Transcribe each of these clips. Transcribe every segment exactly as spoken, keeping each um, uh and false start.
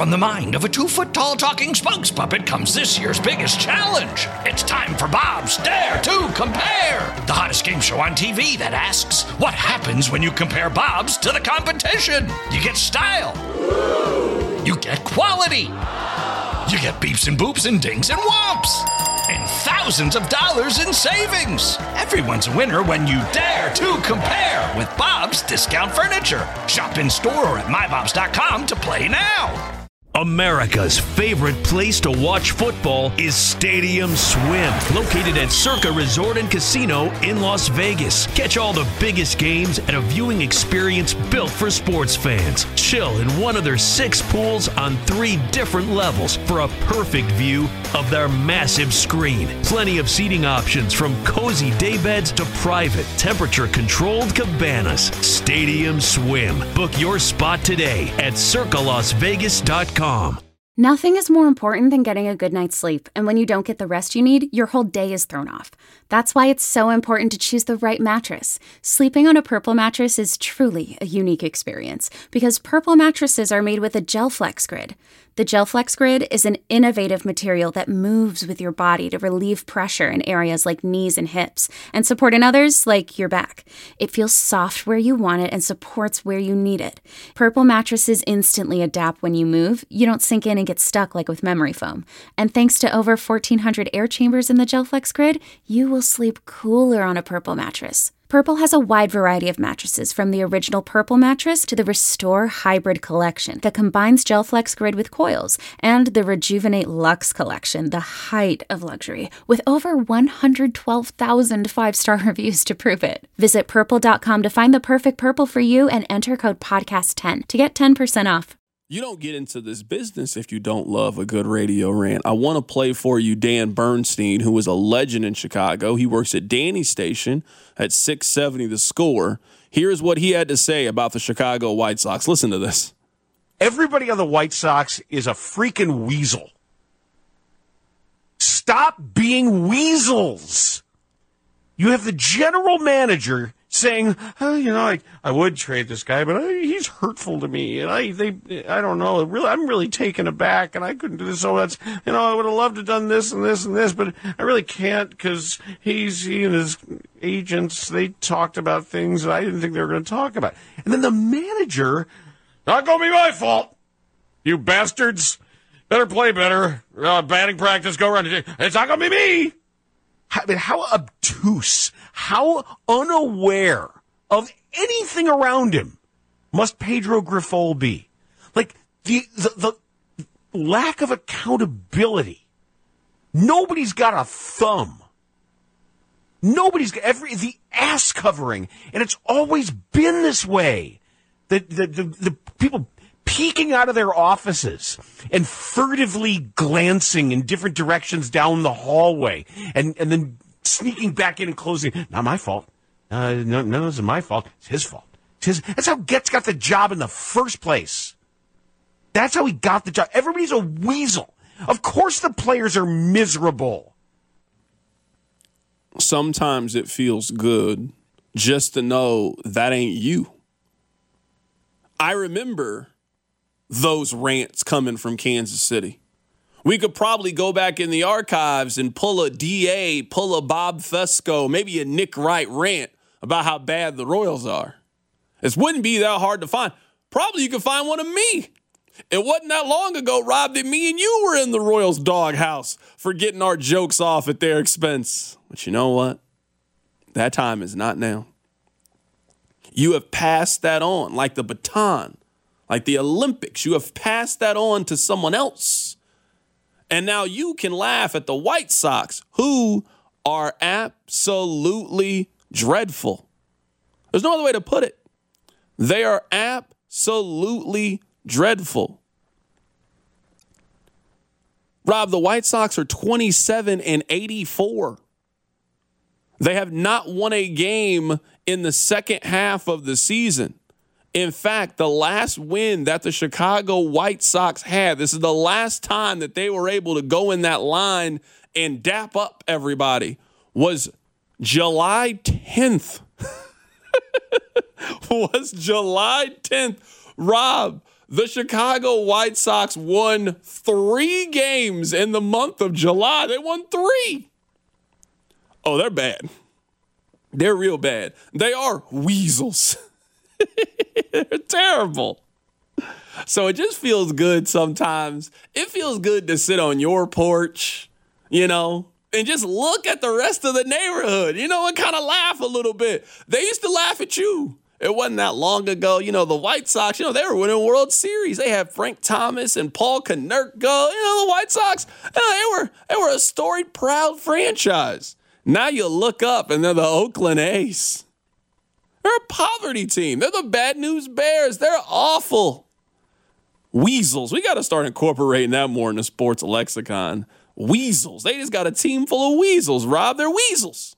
From the mind of a two-foot-tall talking spokes puppet comes this year's biggest challenge. It's time for Bob's Dare to Compare, the hottest game show on T V that asks, what happens when you compare Bobs to the competition? You get style. You get quality. You get beeps and boops and dings and whomps. And thousands of dollars in savings. Everyone's a winner when you dare to compare with Bob's Discount Furniture. Shop in store or at my bobs dot com to play now. America's favorite place to watch football is Stadium Swim, located at Circa Resort and Casino in Las Vegas. Catch all the biggest games at a viewing experience built for sports fans. Chill in one of their six pools on three different levels for a perfect view of their massive screen. Plenty of seating options from cozy daybeds to private, temperature-controlled cabanas. Stadium Swim. Book your spot today at circa las vegas dot com. Nothing is more important than getting a good night's sleep, and when you don't get the rest you need, your whole day is thrown off. That's why it's so important to choose the right mattress. Sleeping on a Purple mattress is truly a unique experience, because Purple mattresses are made with a GelFlex Grid. The GelFlex Grid is an innovative material that moves with your body to relieve pressure in areas like knees and hips, and support in others like your back. It feels soft where you want it and supports where you need it. Purple mattresses instantly adapt when you move. You don't sink in and get stuck like with memory foam. And thanks to over fourteen hundred air chambers in the GelFlex Grid, you will sleep cooler on a Purple mattress. Purple has a wide variety of mattresses, from the original Purple mattress to the Restore Hybrid collection that combines GelFlex Grid with coils, and the Rejuvenate Luxe collection, the height of luxury, with over one hundred twelve thousand five-star reviews to prove it. Visit purple dot com to find the perfect Purple for you and enter code podcast ten to get ten percent off. You don't get into this business if you don't love a good radio rant. I want to play for you Dan Bernstein, who is a legend in Chicago. He works at Danny's station at six seventy The Score. Here's what he had to say about the Chicago White Sox. Listen to this. Everybody on the White Sox is a freaking weasel. Stop being weasels. You have the general manager saying, oh, you know, I, I would trade this guy, but I, he's hurtful to me, and I they I don't know, really I'm really taken aback, and I couldn't do this. So that's, you know, I would have loved to have done this and this and this, but I really can't because he's he and his agents, they talked about things that I didn't think they were going to talk about. And then the manager, not going to be my fault, you bastards, better play better, uh, batting practice, go around. It's not going to be me. I mean, how obtuse, how unaware of anything around him must Pedro Grifol be? Like, the, the the lack of accountability. Nobody's got a thumb. Nobody's got every the ass covering, and it's always been this way. The the the, the people peeking out of their offices and furtively glancing in different directions down the hallway, and, and then sneaking back in and closing. Not my fault. Uh, no, no, this is my fault. It's his fault. It's his. That's how Getz got the job in the first place. That's how he got the job. Everybody's a weasel. Of course the players are miserable. Sometimes it feels good just to know that ain't you. I remember those rants coming from Kansas City. We could probably go back in the archives and pull a D A, pull a Bob Fesco, maybe a Nick Wright rant about how bad the Royals are. It wouldn't be that hard to find. Probably you could find one of me. It wasn't that long ago, Rob, that me and you were in the Royals doghouse for getting our jokes off at their expense. But you know what? That time is not now. You have passed that on like the baton. Like the Olympics, you have passed that on to someone else. And now you can laugh at the White Sox, who are absolutely dreadful. There's no other way to put it. They are absolutely dreadful. Rob, the White Sox are twenty-seven and eighty-four. They have not won a game in the second half of the season. In fact, the last win that the Chicago White Sox had, this is the last time that they were able to go in that line and dap up everybody, was July tenth. was July tenth. Rob, The Chicago White Sox won three games in the month of July. They won three. Oh, they're bad. They're real bad. They are weasels. They're terrible. So it just feels good sometimes. It feels good to sit on your porch, you know, and just look at the rest of the neighborhood, you know, and kind of laugh a little bit. They used to laugh at you. It wasn't that long ago. You know, the White Sox, you know, they were winning World Series. They had Frank Thomas and Paul Konerko. You know, the White Sox, you know, they were they were a storied, proud franchise. Now you look up and they're the Oakland A's. They're a poverty team. They're the Bad News Bears. They're awful. Weasels. We got to start incorporating that more in the sports lexicon. Weasels. They just got a team full of weasels, Rob. They're weasels.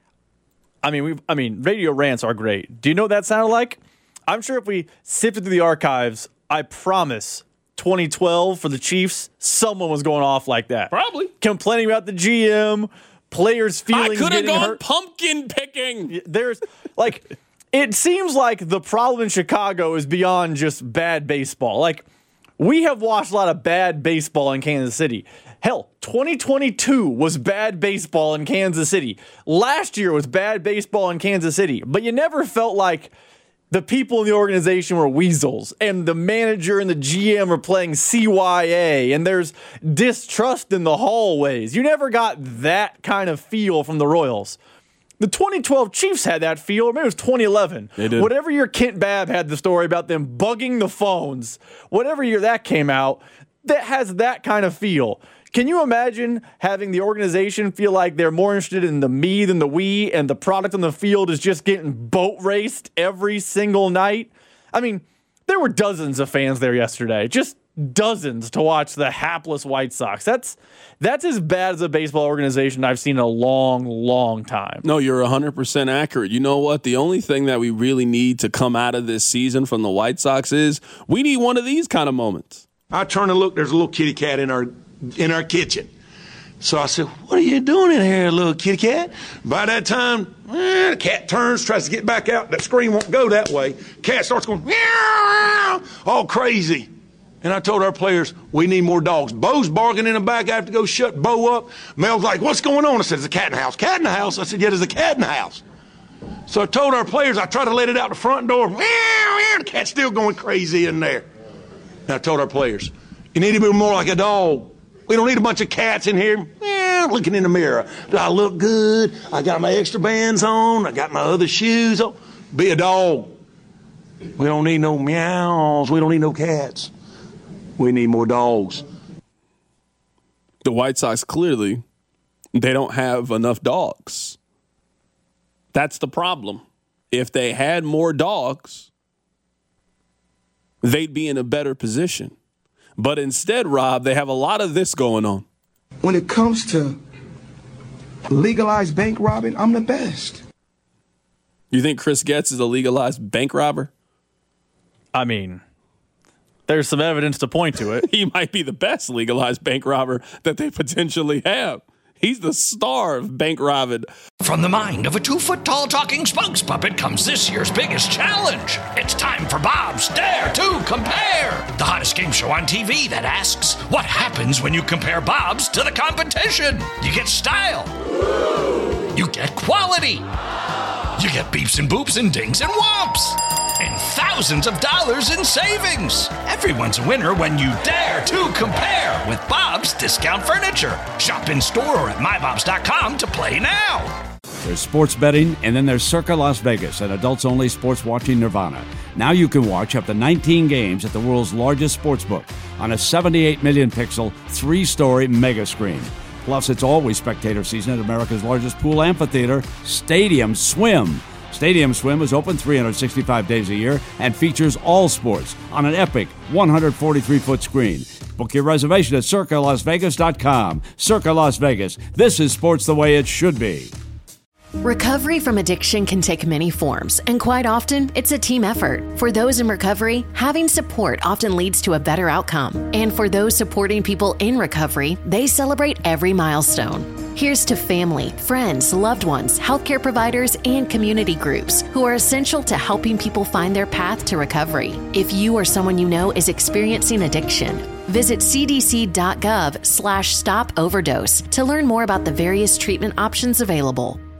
I mean, we. I mean, radio rants are great. Do you know what that sounded like? I'm sure if we sifted through the archives, I promise, twenty twelve for the Chiefs, someone was going off like that. Probably. Complaining about the G M, players' feelings I could have getting gone hurt. pumpkin picking. There's, like, it seems like the problem in Chicago is beyond just bad baseball. Like, we have watched a lot of bad baseball in Kansas City. Hell, twenty twenty-two was bad baseball in Kansas City. Last year was bad baseball in Kansas City. But you never felt like the people in the organization were weasels and the manager and the G M are playing C Y A and there's distrust in the hallways. You never got that kind of feel from the Royals. The twenty twelve Chiefs had that feel, or maybe it was twenty eleven. They did. Whatever year Kent Babb had the story about them bugging the phones, whatever year that came out, that has that kind of feel. Can you imagine having the organization feel like they're more interested in the me than the we, and the product on the field is just getting boat raced every single night? I mean, there were dozens of fans there yesterday, just dozens to watch the hapless White Sox. That's that's as bad as a baseball organization I've seen in a long, long time. No, you're one hundred percent accurate. You know what? The only thing that we really need to come out of this season from the White Sox is we need one of these kind of moments. I turn and look, there's a little kitty cat in our in our kitchen. So I said, what are you doing in here, little kitty cat? By that time, eh, the cat turns, tries to get back out. That screen won't go that way. Cat starts going, meow, all crazy. And I told our players, we need more dogs. Bo's barking in the back. I have to go shut Bo up. Mel's like, what's going on? I said, there's a cat in the house. Cat in the house? I said, yeah, there's a cat in the house. So I told our players, I tried to let it out the front door. Meow, meow, the cat's still going crazy in there. And I told our players, you need to be more like a dog. We don't need a bunch of cats in here eh, looking in the mirror. Do I look good? I got my extra bands on. I got my other shoes on. Be a dog. We don't need no meows. We don't need no cats. We need more dogs. The White Sox, clearly, they don't have enough dogs. That's the problem. If they had more dogs, they'd be in a better position. But instead, Rob, they have a lot of this going on. When it comes to legalized bank robbing, I'm the best. You think Chris Getz is a legalized bank robber? I mean, there's some evidence to point to it. He might be the best legalized bank robber that they potentially have. He's the star of bank robbing. From the mind of a two-foot-tall talking spokes puppet comes this year's biggest challenge. It's time for Bob's Dare to Compare, the hottest game show on T V that asks, what happens when you compare Bob's to the competition? You get style. You get quality. You get beeps and boops and dings and whomps. And thousands of dollars in savings. Everyone's a winner when you dare to compare with Bob's Discount Furniture. Shop in store or at my bobs dot com to play now. There's sports betting, and then there's Circa Las Vegas, an adults-only sports watching nirvana. Now you can watch up to nineteen games at the world's largest sportsbook on a seventy-eight million pixel, three-story mega screen. Plus, it's always spectator season at America's largest pool amphitheater, Stadium Swim. Stadium Swim is open three hundred sixty-five days a year and features all sports on an epic one hundred forty-three foot screen. Book your reservation at circa las vegas dot com. Circa Las Vegas. This is sports the way it should be. Recovery from addiction can take many forms, and quite often, it's a team effort. For those in recovery, having support often leads to a better outcome. And for those supporting people in recovery, they celebrate every milestone. Here's to family, friends, loved ones, healthcare providers, and community groups who are essential to helping people find their path to recovery. If you or someone you know is experiencing addiction, visit cdc.gov slash stop overdose to learn more about the various treatment options available.